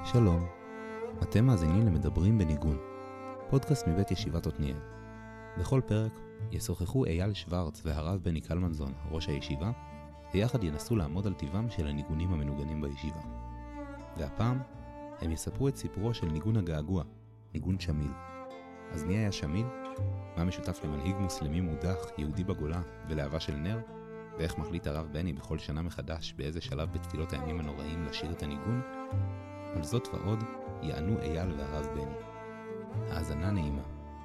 שלום, אתם מאזינים למדברים בניגון, פודקאסט מבית ישיבת עתניאל. בכל פרק ישוחחו אייל שוורץ והרב בני קלמנזון, ראש הישיבה, ויחד ינסו לעמוד על טבעם של הניגונים המנוגנים בישיבה. והפעם הם יספרו את סיפורו של ניגון הגעגוע, ניגון שמיל. אז מי היה שמיל? מה משותף למנהיג מוסלמי מודח, יהודי בגולה ולאהבה של נר? ואיך מחליט הרב בני בכל שנה מחדש באיזה שלב בתפילות הימים הנוראים לשיר את הניגון? על זאת ועוד יענו אייל והרב בני. האזנה נעימה.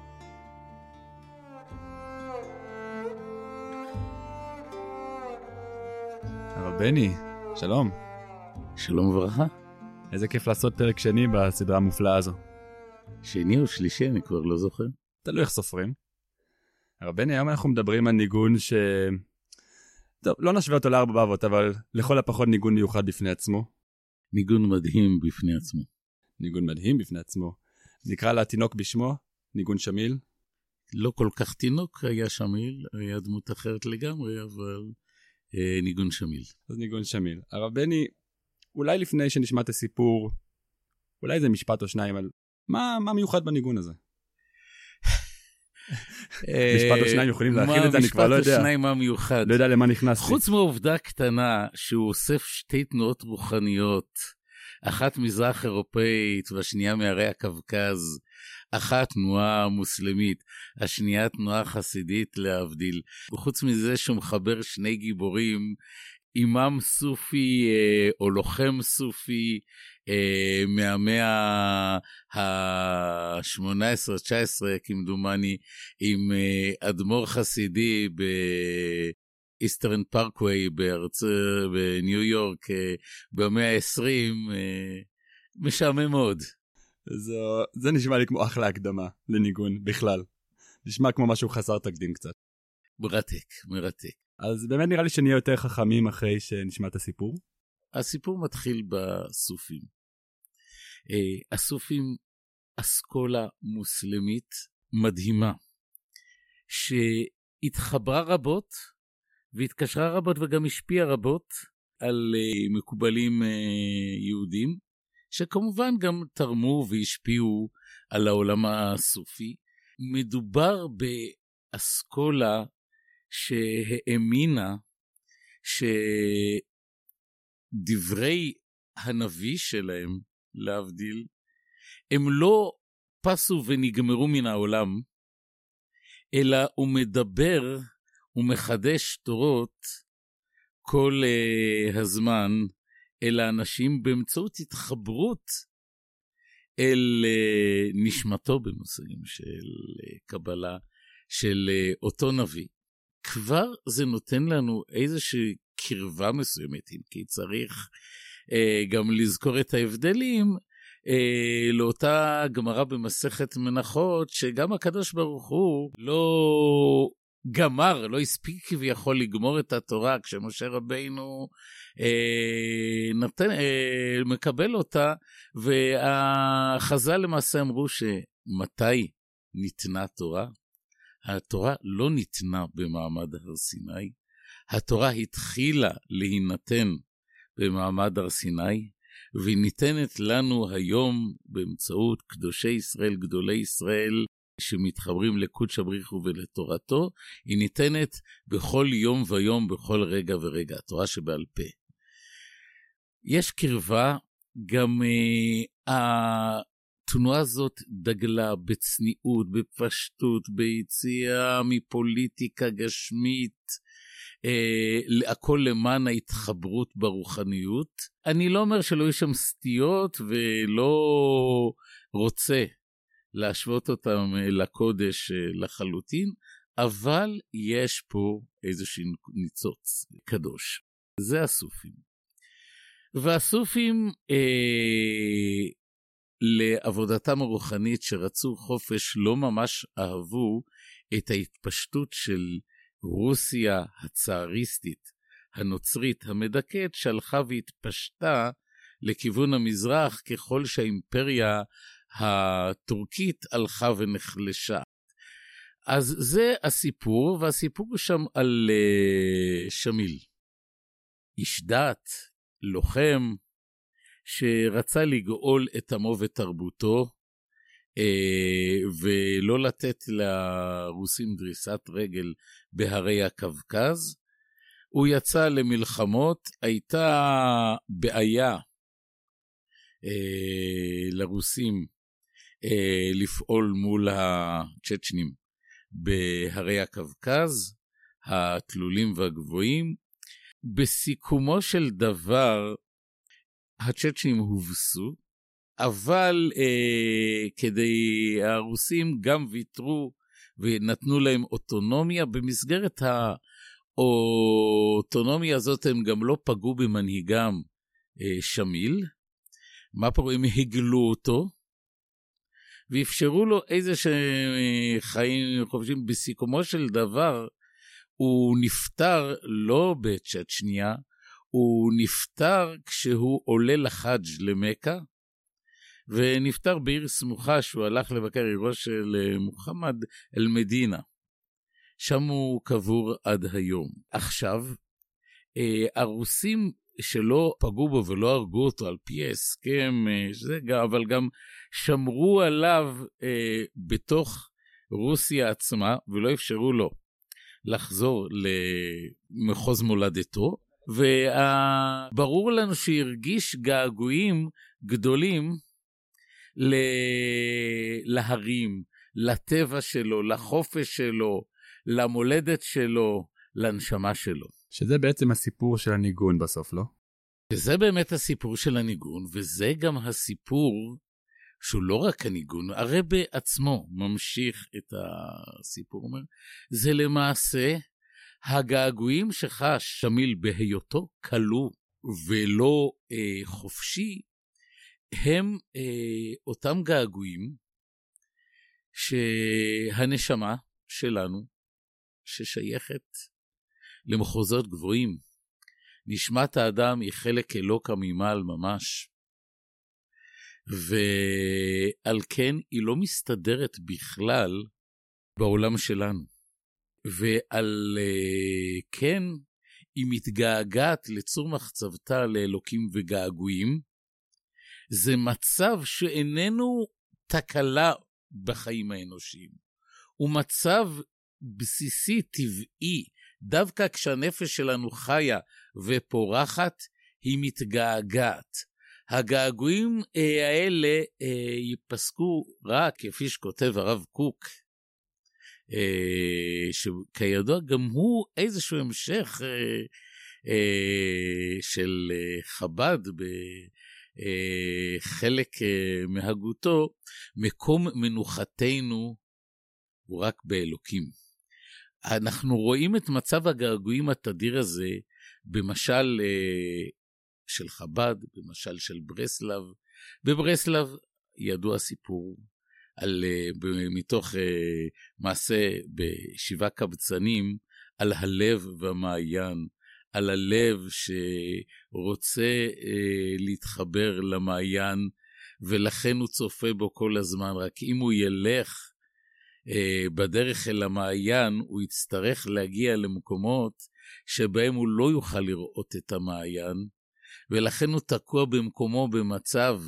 הרב בני, שלום. שלום וברכה. איזה כיף לעשות פרק שני בסדרה המופלאה הזו. שני או שלישי, אני כבר לא זוכר. תלוי איך סופרים. הרב בני, היום אנחנו מדברים על ניגון טוב, לא נשווה אותו לארבע באבות, אבל לכל הפחות ניגון מיוחד בפני עצמו. ניגון מדהים בפני עצמו. ניגון מדהים בפני עצמו. נקרא לה תינוק בשמו, ניגון שמיל. לא כל כך תינוק היה שמיל, היה דמות אחרת לגמרי, אבל ניגון שמיל. אז ניגון שמיל. הרב בני, אולי לפני שנשמע את הסיפור, אולי זה משפט או שניים על מה מיוחד בניגון הזה? משפט או שניים יכולים להכיל את זה, אני כבר לא יודע. משפט או שניים מה מיוחד. לא יודע למה נכנסתי. חוץ מעובדה קטנה שהוא אוסף שתי תנועות רוחניות, אחת מזרח אירופאית והשנייה מהרי הקווקז, אחת תנועה מוסלמית, השנייה תנועה חסידית להבדיל. וחוץ מזה שהוא מחבר שני גיבורים, אימאם סופי או לוחם סופי מהמאה ה-18-19 כמדומני, עם אדמו"ר חסידי באיסטרן פארקווי בניו יורק במאה ה-20, משעמם מאוד. זה נשמע לי כמו אחלה הקדמה לניגון בכלל. נשמע כמו משהו חסר תקדים קצת. מרתק. אז באמת נראה לי שנהיה יותר חכמים אחרי שנשמע את הסיפור. הסיפור מתחיל בסופים. הסופים אסכולה מוסלמית מדהימה, שהתחברה רבות והתקשרה רבות וגם השפיעה רבות על מקובלים יהודים, שכמובן גם תרמו והשפיעו על העולם הסופי. מדובר באסכולה שהאמינה שדברי הנביא שלהם, להבדיל, הם לא פסו ונגמרו מן העולם, אלא הוא מדבר ומחדש תורות כל הזמן אל האנשים באמצעות התחברות אל נשמתו במושגים של קבלה של אותו נביא. כבר זה נותן לנו איזושהי קרבה מסוימת, כי צריך גם לזכור את ההבדלים לאותה גמרא במסכת מנחות, שגם הקדוש ברוך הוא לא הספיק כביכול לגמור את התורה, כשמשה רבינו מקבל אותה, והחז"ל למעשה אמרו שמתי ניתנה התורה? התורה לא ניתנה במעמד הר סיני, התורה התחילה להינתן במעמד הר סיני, והיא ניתנת לנו היום באמצעות קדושי ישראל, גדולי ישראל, שמתחברים לקודש הבריחו ולתורתו, היא ניתנת בכל יום ויום, בכל רגע ורגע, התורה שבעל פה. יש קרבה, גם התנועה הזאת דגלה בצניעות, בפשטות, ביציאה מפוליטיקה גשמית, הכל למען ההתחברות ברוחניות. אני לא אומר שלא יש שם סטיות ולא רוצה להשוות אותם לקודש לחלוטין, אבל יש פה איזושהי ניצוץ קדוש. זה הסופים. והסופים לעבודתם הרוחנית שרצו חופש לא ממש אהבו את ההתפשטות של רוסיה הצאריסטית, הנוצרית, המדכאת, שהלכה והתפשטה לכיוון המזרח ככל שהאימפריה הטורקית הלכה ונחלשה. אז זה הסיפור, והסיפור שם על שמיל. איש דת, לוחם, שרצה לגאול את עמו ותרבותו, ולא לתת לרוסים דריסת רגל בהרי הקווקז. הוא יצא למלחמות, הייתה בעיה לרוסים לפעול מול הצ'צ'נים בהרי הקווקז, התלולים והגבוהים. בסיכומו של דבר, הצ'צ'נים הובסו, אבל כדי הרוסים גם ויתרו ונתנו להם אוטונומיה. במסגרת האוטונומיה הזאת הם גם לא פגעו במנהיגם שמיל. מה פה? הם הגלו אותו ואפשרו לו איזה חיים חופשיים. בסיכומו של דבר הוא נפטר לא בצ'צ'ניה, הוא נפטר כשהוא עולה לחאג' למכה, ונפטר בעיר סמוכה שהוא הלך לבקר עירו של מוחמד אל מדינה. שם הוא קבור עד היום. עכשיו, הרוסים שלא פגעו בו ולא הרגו אותו על פי ההסכם, אבל גם שמרו עליו בתוך רוסיה עצמה, ולא אפשרו לו לחזור למחוז מולדתו, וברור לנו שהרגיש געגועים גדולים להרים, לטבע שלו, לחופש שלו, למולדת שלו, לנשמה שלו. שזה בעצם הסיפור של הניגון בסוף, לא? וזה באמת הסיפור של הניגון, וזה גם הסיפור שהוא לא רק הניגון, הרבי עצמו ממשיך את הסיפור, אומר, זה למעשה הגעגועים שחש שמיל בהיותו קלו ולא חופשי, הם אותם געגועים שהנשמה שלנו, ששייכת למחוזות גבוהים, נשמת האדם היא חלק אלוקה ממעל ממש, ועל כן היא לא מסתדרת בכלל בעולם שלנו, ועל כן היא מתגעגעת לצור מחצבתה לאלוקים וגעגועים. זה מצב שאיננו תקלה בחיים האנושיים, הוא מצב בסיסי טבעי. דווקא כשהנפש שלנו חיה ופורחת, היא מתגעגעת. הגעגועים האלה ייפסקו רק, כפי שכותב הרב קוק, שכידוע גם הוא איזשהו המשך של חב"ד בחלק מהגותו, מקום מנוחתנו הוא רק באלוקים. אנחנו רואים את מצב הגעגועים התדיר הזה במשל של חב"ד, במשל של ברסלב. בברסלב ידוע סיפור מתוך מעשה בשבעה קבצנים על הלב והמעיין, על הלב שרוצה להתחבר למעיין, ולכן הוא צופה בו כל הזמן. רק אם הוא ילך בדרך אל המעיין, הוא יצטרך להגיע למקומות שבהם הוא לא יוכל לראות את המעיין, ולכן הוא תקוע במקומו במצב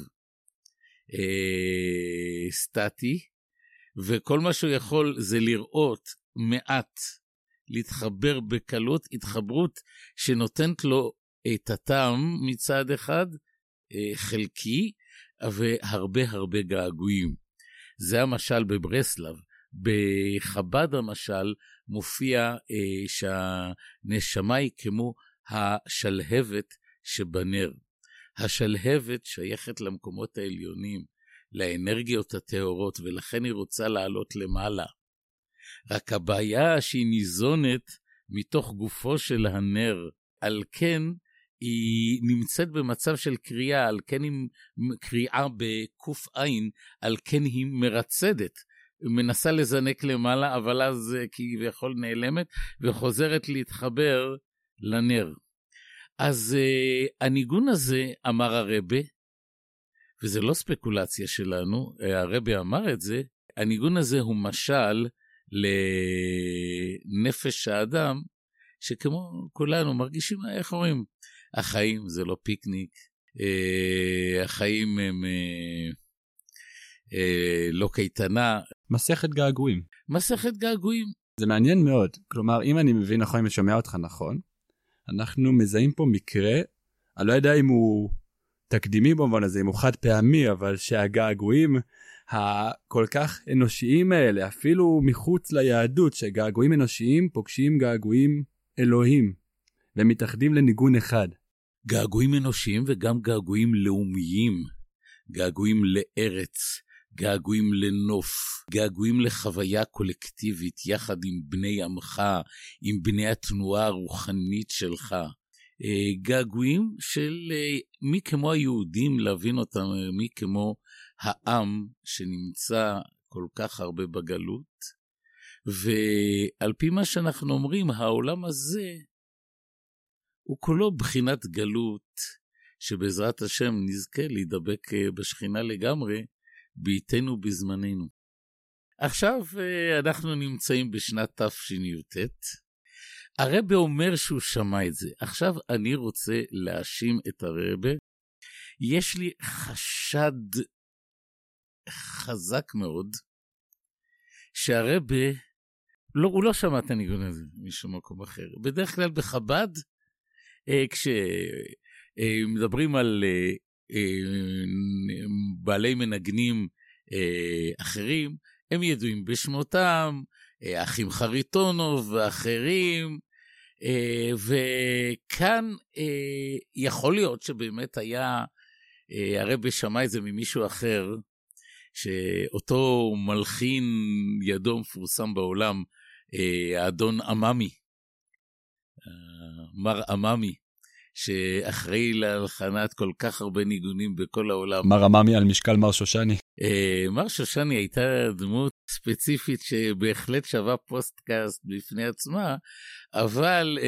סטטי, וכל מה שהוא יכול זה לראות מעט, להתחבר בקלות, התחברות שנותנת לו את הטעם מצד אחד, חלקי, והרבה הרבה געגועים. זה המשל בברסלב. בחב"ד המשל מופיע שהנשמה היא כמו השלהבת שבנר. השלהבת שייכת למקומות העליונים, לאנרגיות הטהורות, ולכן היא רוצה לעלות למעלה. רק הבעיה שהיא ניזונת מתוך גופו של הנר, על כן היא נמצאת במצב של קריאה, על כן היא קריאה בקוף עין, על כן היא מרצדת, מנסה לזנק למעלה, אבל אז כביכול נעלמת, וחוזרת להתחבר לנר. אז הניגון הזה אמר הרבי, וזה לא ספקולציה שלנו, הרבי אמר את זה, הניגון הזה הוא משל לנפש האדם, שכמו כולנו מרגישים, איך אומרים, החיים זה לא פיקניק, החיים הם לא קייטנה. מסכת געגועים. מסכת געגועים. זה מעניין מאוד. כלומר, אם אני מבין נכון, אם אני שומע אותך נכון, אנחנו מזהים פה מקרה, אני לא יודע אם הוא תקדימי במובן הזה, אם הוא חד פעמי, אבל שהגעגועים הכל כך אנושיים האלה, אפילו מחוץ ליהדות, שגעגועים אנושיים פוגשים געגועים אלוהים, והם מתאחדים לניגון אחד. געגועים אנושיים וגם געגועים לאומיים, געגועים לארץ, געגועים לנוף, געגועים לחוויה קולקטיבית, יחד עם בני עמך, עם בני התנועה הרוחנית שלך. געגועים של מי כמו היהודים להבין אותם, מי כמו העם שנמצא כל כך הרבה בגלות, ועל פי מה שאנחנו אומרים, העולם הזה הוא כולו בחינת גלות, שבעזרת השם נזכה להידבק בשכינה לגמרי, בעתנו בזמננו. עכשיו אנחנו נמצאים בשנת תשי"ט, הרבי אומר שהוא שמע את זה. עכשיו אני רוצה להאשים את הרבי. יש לי חשד חזק מאוד, שהרבי, הוא לא שמע את הניגון הזה משום מקום אחר. בדרך כלל בחב"ד, כשמדברים על בעלי מנגנים אחרים, הם ידועים בשמותם, אחים חריטונוב ואחרים, וכאן יכול להיות שבאמת היה, הרבי שמע את זה ממישהו אחר, שאותו מלחין ידו מפורסם בעולם, האדון אממי, מר אממי, שאחראי להלחנת כל כך הרבה ניגונים בכל העולם. מר אממי על משקל מר שושני. מר שושני הייתה דמות ספציפית שבהחלט שווה פוסטקאסט בפני עצמה, אבל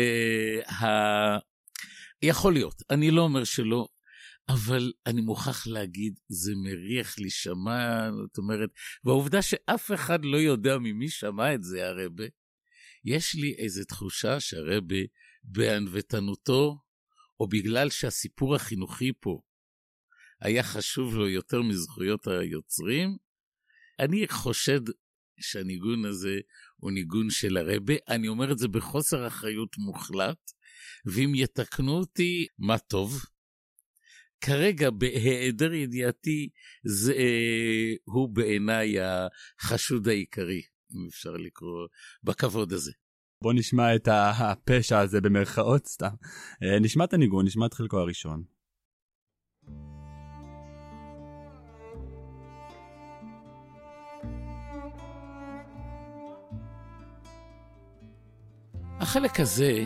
יכול להיות, אני לא אומר שלא, אבל אני מוכרח להגיד, זה מריח לי שמע, זאת אומרת, והעובדה שאף אחד לא יודע ממי שמע את זה הרבי, יש לי איזו תחושה שהרבי בענוותנותו, או בגלל שהסיפור החינוכי פה היה חשוב לו יותר מזכויות היוצרים, אני חושד שהניגון הזה הוא ניגון של הרבי. אני אומר את זה בחוסר אחריות מוחלט, ואם יתקנו אותי, מה טוב. כרגע בהיעדר ידיעתי, הוא בעיניי החשוד העיקרי, אם אפשר לקרוא בכבוד הזה. בוא נשמע את הפשע הזה במרכאות סתם. נשמע את הניגון, נשמע את חלקו הראשון. החלק הזה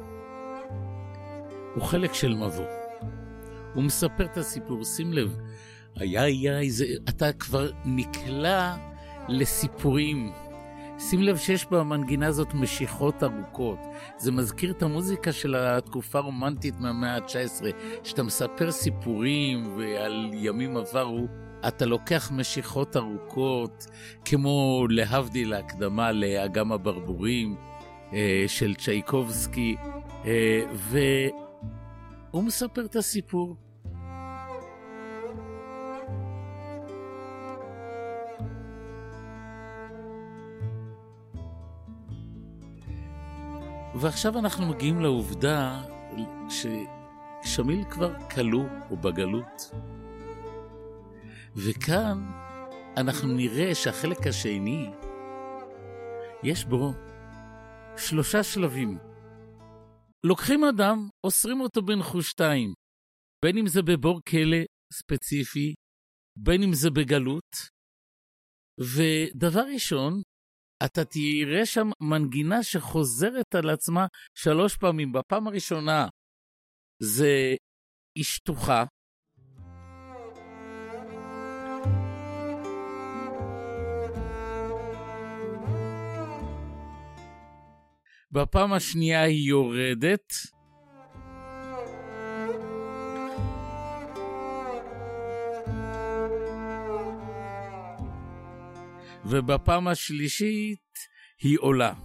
הוא חלק של מבוא. הוא מספר את הסיפור, שים לב, אתה כבר נקלע לסיפורים. שים לב שיש במנגינה הזאת משיכות ארוכות. זה מזכיר את המוזיקה של התקופה הרומנטית מהמאה ה-19, שאתה מספר סיפורים ועל ימים עברו, אתה לוקח משיכות ארוכות, כמו להבדיל להקדמה לאגם הברבורים של צ'ייקובסקי, והוא מספר את הסיפור. ועכשיו אנחנו מגיעים לעובדה ששמיל כבר כלוא או בגלות. וכאן אנחנו נראה שהחלק השני, יש בו 3 שלבים. לוקחים אדם, אוסרים אותו בנחושתיים, בין אם זה בבור כלא ספציפי, בין אם זה בגלות, ודבר ראשון, אתה תראה שם מנגינה שחוזרת על עצמה 3 פעמים. בפעם הראשונה זה אשתוך, בפעם השנייה היא יורדת, ובפעם השלישית היא עולה.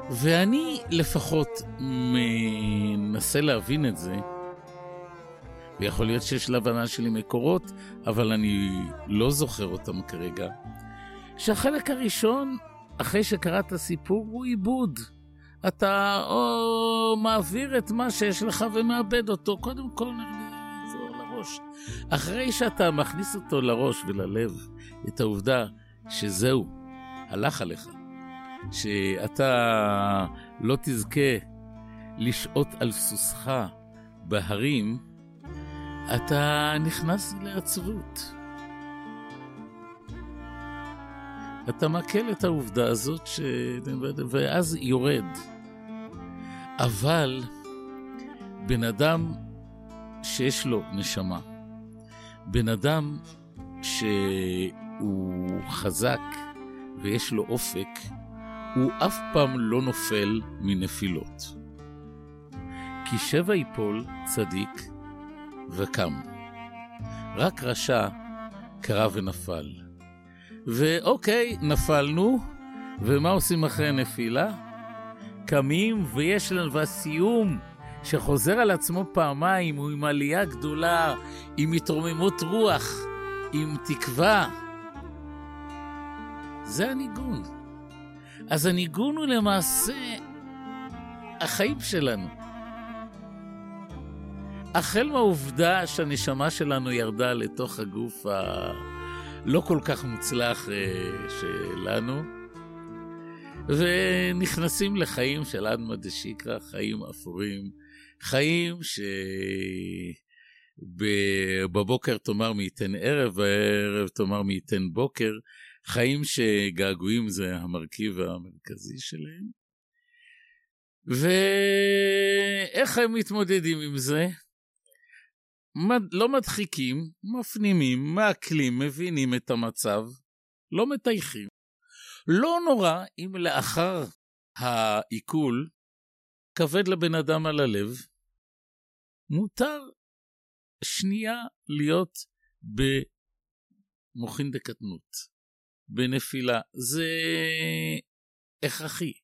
ואני לפחות מנסה להבין את זה, ויכול להיות שיש להבנה שלי מקורות, אבל אני לא זוכר אותם כרגע, שהחלק הראשון, אחרי שקראת הסיפור, הוא עיבוד. אתה או מעביר את מה שיש לך ומאבד אותו, קודם כל זה לראש. אחרי שאתה מכניס אותו לראש וללב, את העובדה שזהו, הלך עליך, שאתה לא תזכה לשעות על סוסך בהרים, אתה נכנס לעצבות. אתה מקל את העובדה הזאת ואז יורד. אבל בן אדם שיש לו נשמה, בן אדם שהוא חזק ויש לו אופק, הוא אף פעם לא נופל מנפילות. כי 7 ייפול צדיק וקם. רק רשע קרא ונפל. ואוקיי, נפלנו, ומה עושים אחרי נפילה? קמים, ויש לנו, והסיום שחוזר על עצמו פעמיים, הוא עם עלייה גדולה, עם התרוממות רוח, עם תקווה. זה הניגון. אז הניגון הוא למעשה החיים שלנו. החל מהעובדה שהנשמה שלנו ירדה לתוך הגוף לא כל כך מוצלח שלנו, ונכנסים לחיים של אדמה דשיקרא, חיים אפורים, חיים שבבוקר תאמר מייתן ערב, בערב תאמר מייתן בוקר, חיים שגעגועים זה המרכיב המרכזי שלהם. ואיך הם מתמודדים עם זה? לא מדחיקים, מפנימים, מעכלים, מבינים את המצב, לא מתייחים. לא נורא אם לאחר העיכול כבד לבן אדם על הלב, מותר שנייה להיות במוחין דקטנות, בנפילה. זה הכרחי.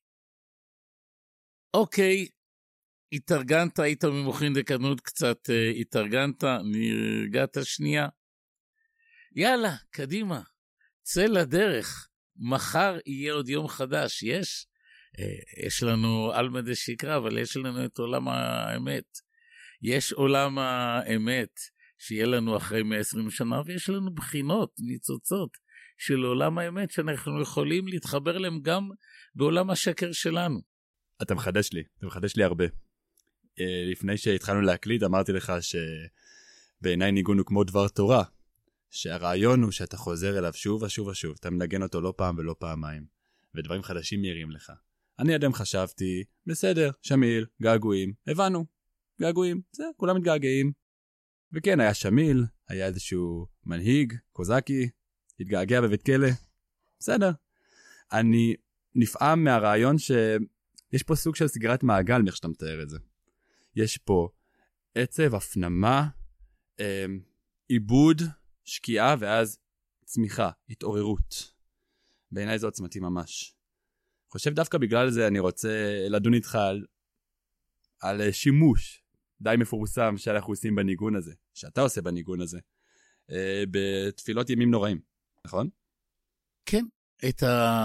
אוקיי, התארגנת, היית ממוחין דקטנות קצת, התארגנת, נרגעת שנייה. יאללה, קדימה, צא לדרך. מחר יהיה עוד יום חדש. יש לנו אלמא דשיקרא, אבל יש לנו את עולם האמת. יש עולם האמת שיהיה לנו אחרי 120 שנה, ויש לנו בחינות, ניצוצות של עולם האמת שאנחנו יכולים להתחבר להם גם בעולם השקר שלנו. אתה מחדש לי הרבה. לפני שהתחלנו להקליט אמרתי לך שבעיניי ניגון הוא כמו דבר תורה, שהרעיון הוא שאתה חוזר אליו שוב ושוב ושוב, אתה מנגן אותו לא פעם ולא פעמיים, ודברים חדשים ירים לך. אני אדם חשבתי, בסדר, שמיל, געגועים, הבנו, געגועים, זה, כולם מתגעגעים. וכן, היה שמיל, היה איזשהו מנהיג, קוזקי, התגעגע בבית כלא, בסדר. אני נפעם מהרעיון שיש פה סוג של סגירת מעגל, מאיך שאתה מתאר את זה. יש פה עצב, הפנמה, עיבוד, שקיעה, ואז צמיחה, התעוררות. בעיניי זה עוצמתי ממש. חושב דווקא בגלל זה אני רוצה לדון איתך על שימוש די מפורסם שאנחנו עושים בניגון הזה, שאתה עושה בניגון הזה, בתפילות ימים נוראים, נכון? כן, את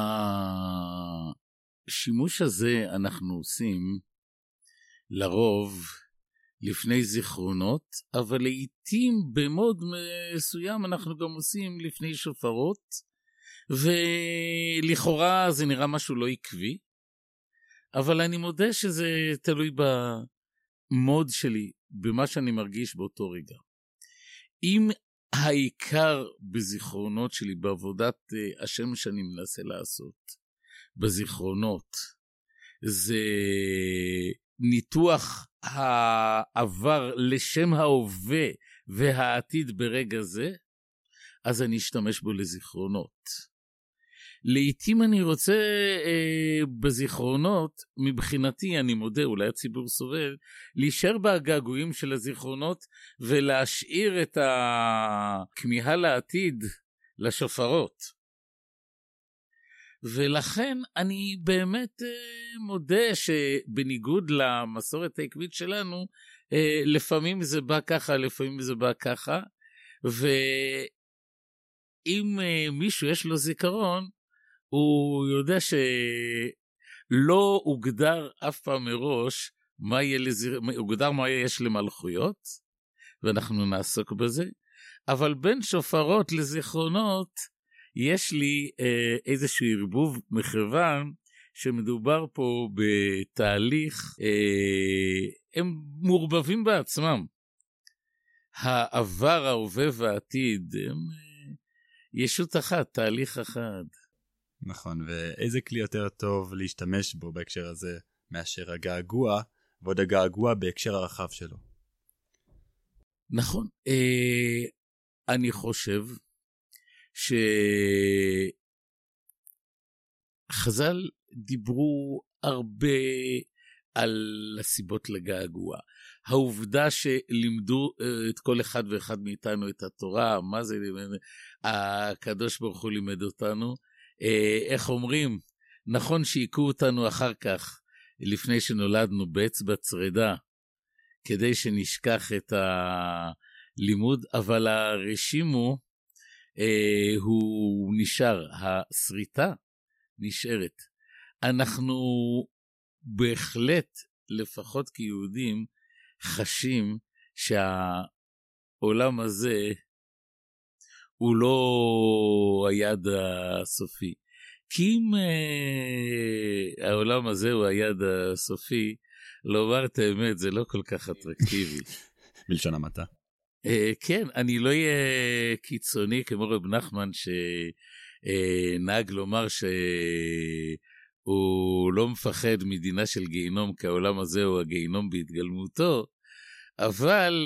השימוש הזה אנחנו עושים לרוב לפני זיכרונות, אבל לעתים במוד מסוים אנחנו גם עושים לפני שופרות, ולכאורה זה נראה משהו לא עקבי, אבל אני מודה שזה תלוי במוד שלי, במה שאני מרגיש באותו רגע. אם העיקר בזיכרונות שלי, בעבודת השם שאני מנסה לעשות, בזיכרונות, זה ניתוח העבר לשם ההווה והעתיד ברגע זה, אז אני אשתמש בו לזיכרונות. לעתים אני רוצה בזיכרונות, מבחינתי אני מודה, אולי הציבור סובל, להישאר בהגעגועים של הזיכרונות, ולהשאיר את הכמיהה לעתיד לשופרות. ולכן אני באמת מודה שבניגוד למסורת העקבית שלנו, לפעמים זה בא ככה, לפעמים זה בא ככה, ואם מישהו יש לו זיכרון, הוא יודע שלא הוגדר אף פעם מראש הוגדר מה יש למלכויות, ואנחנו נעסוק בזה, אבל בין שופרות לזיכרונות, יש לי איזשהו ערבוב מכיוון, שמדובר פה בתהליך, הם מעורבבים בעצמם. העבר, ההווה והעתיד, הם ישות אחת, תהליך אחד. נכון, ואיזה כלי יותר טוב להשתמש בו בהקשר הזה, מאשר הגעגוע, ועוד הגעגוע בהקשר הרחב שלו. נכון, אני חושב שחז"ל דיברו הרבה על הסיבות לגעגוע. העובדה שלימדו את כל אחד ואחד מאיתנו את התורה, מה זה הקדוש ברוך הוא לימד אותנו, איך אומרים, נכון שיקו אותנו אחר כך, לפני שנולדנו באצבע צרידה, כדי שנשכח את הלימוד, אבל הרשימו הוא נשאר, הסריטה נשארת. אנחנו בהחלט, לפחות כיהודים, חשים שהעולם הזה הוא לא היעד הסופי. כי אם העולם הזה הוא היעד הסופי, לומר את האמת, זה לא כל כך אטרקטיבי. בלשון המעטה. כן, אני לא אהיה קיצוני כמו רב נחמן שנהג לומר שהוא לא מפחד מדינה של גיהינום, כי העולם הזה הוא הגיהינום בהתגלמותו, אבל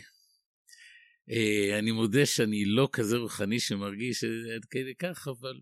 אני מודה שאני לא כזה רוחני שמרגיש עד כדי כך, אבל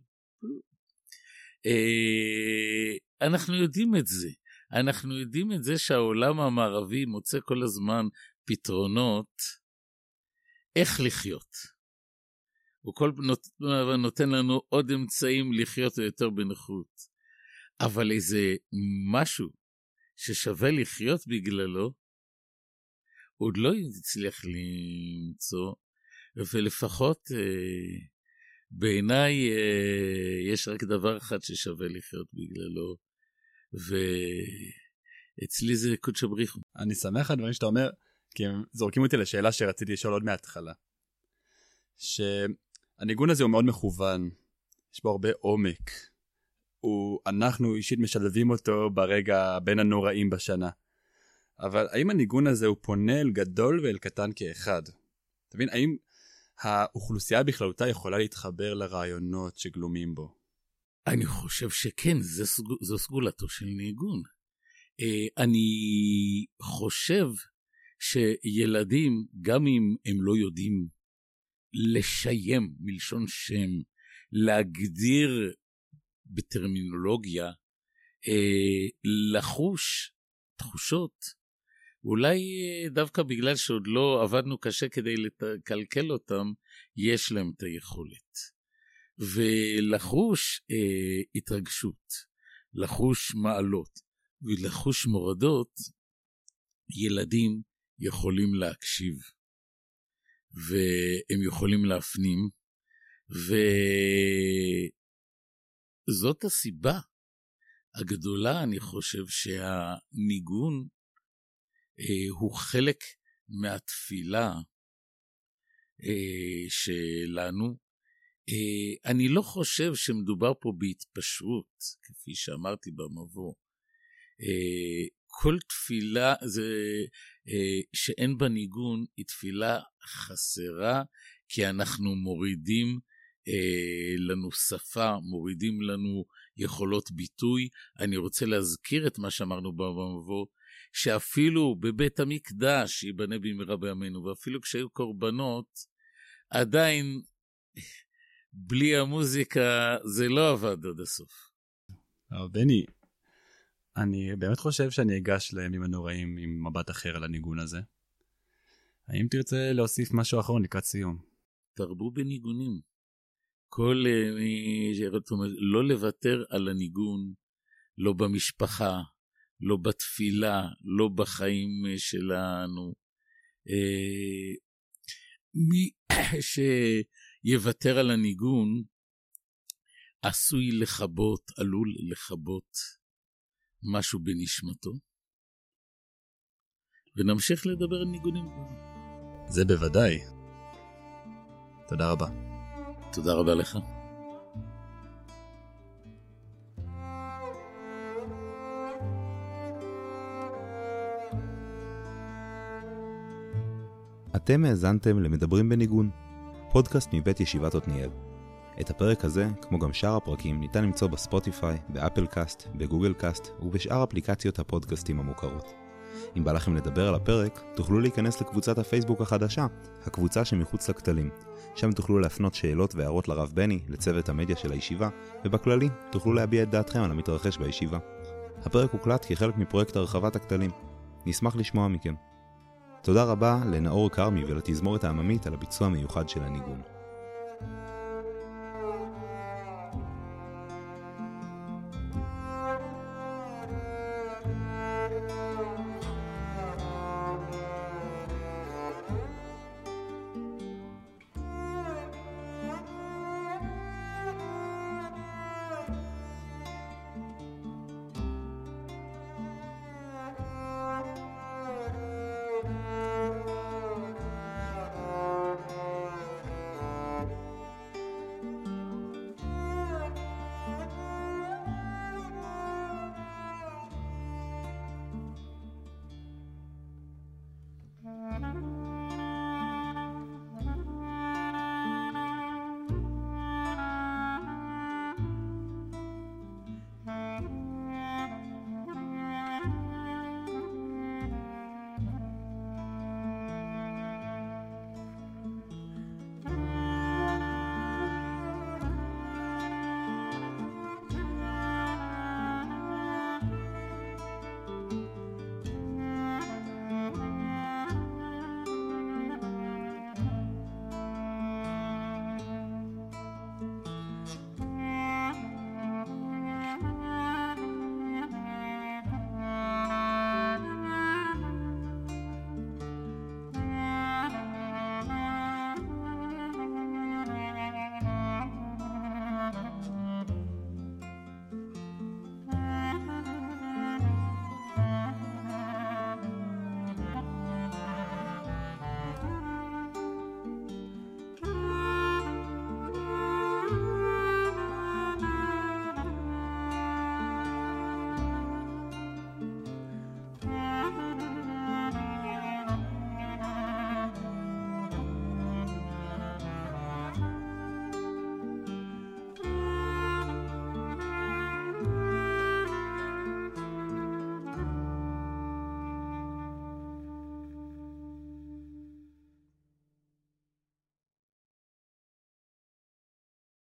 אנחנו יודעים את זה. אנחנו יודעים את זה שהעולם המערבי מוצא כל הזמן פתרונות איך לחיות. הוא כל נותן לנו עוד אמצעים לחיות יותר בנוחות. אבל איזה משהו ששווה לחיות בגללו, עוד לא הצליח למצוא, ולפחות בעיניי יש רק דבר אחד ששווה לחיות בגללו, ואצלי זה קודש בריחו. אני שמח על דברים שאתה אומר, כי הם זורקים אותי לשאלה שרציתי לשאול עוד מההתחלה. שהניגון הזה הוא מאוד מכוון, יש בו הרבה עומק. אנחנו אישית משלבים אותו ברגע בין הנוראים בשנה. אבל האם הניגון הזה הוא פונה אל גדול ואל קטן כאחד? תבין, האם האוכלוסייה בכללותה יכולה להתחבר לרעיונות שגלומים בו? אני חושב שכן, זו סגולתו של ניגון. אני חושב שילדים, גם אם הם לא יודעים לשיים מלשון שם, להגדיר בטרמינולוגיה, לחוש תחושות, אולי דווקא בגלל שעוד לא עבדנו קשה כדי לקלקל אותם, יש להם את היכולת. ולחוש התרגשות, לחוש מעלות ולחוש מורדות, ילדים יכולים להקשיב, והם יכולים להפנים, וזאת הסיבה הגדולה, אני חושב שהניגון הוא חלק מהתפילה שלנו. אני לא חושב שמדובר פה בהתפשרות, כפי שאמרתי במבוא. כל תפילה שאין בה ניגון היא תפילה חסרה, כי אנחנו מורידים לנו שפה, מורידים לנו יכולות ביטוי. אני רוצה להזכיר את מה שאמרנו במבוא, שאפילו בבית המקדש ייבנה במהרה בימינו, ואפילו כשהיו קורבנות, עדיין בלי המוזיקה זה לא עבד עד הסוף. בני, אני באמת חושב שאני אגש לימים הנוראים עם מבט אחר על הניגון הזה. האם תרצה להוסיף משהו אחרון לקראת סיום? תרבו בניגונים. לא לוותר על הניגון, לא במשפחה, לא בתפילה, לא בחיים שלנו. מי שיוותר על הניגון, עלול לחבות משהו בנשמתו. ונמשיך לדבר על ניגונים. זה בוודאי. תודה רבה. תודה רבה לך. אתם האזנתם למדברים בניגון, פודקאסט מבית ישיבת עתניאל. את הפרק הזה, כמו גם שאר הפרקים, ניתן למצוא בספוטיפיי, באפל קאסט, בגוגל קאסט ובשאר אפליקציות הפודקאסטים המוכרות. אם בא לכם לדבר על הפרק, תוכלו להיכנס לקבוצת הפייסבוק החדשה, הקבוצה שמחוץ לכתלים. שם תוכלו להפנות שאלות והערות לרב בני, לצוות המדיה של הישיבה, ובכללי תוכלו להביע את דעתכם על המתרחש בישיבה. הפרק הוקלט כחלק מפרויקט הרחבת הכתלים. נשמח לשמוע מכם. תודה רבה לנאור קרמי ולתזמורת העממית על הביצוע המיוחד של הניגון.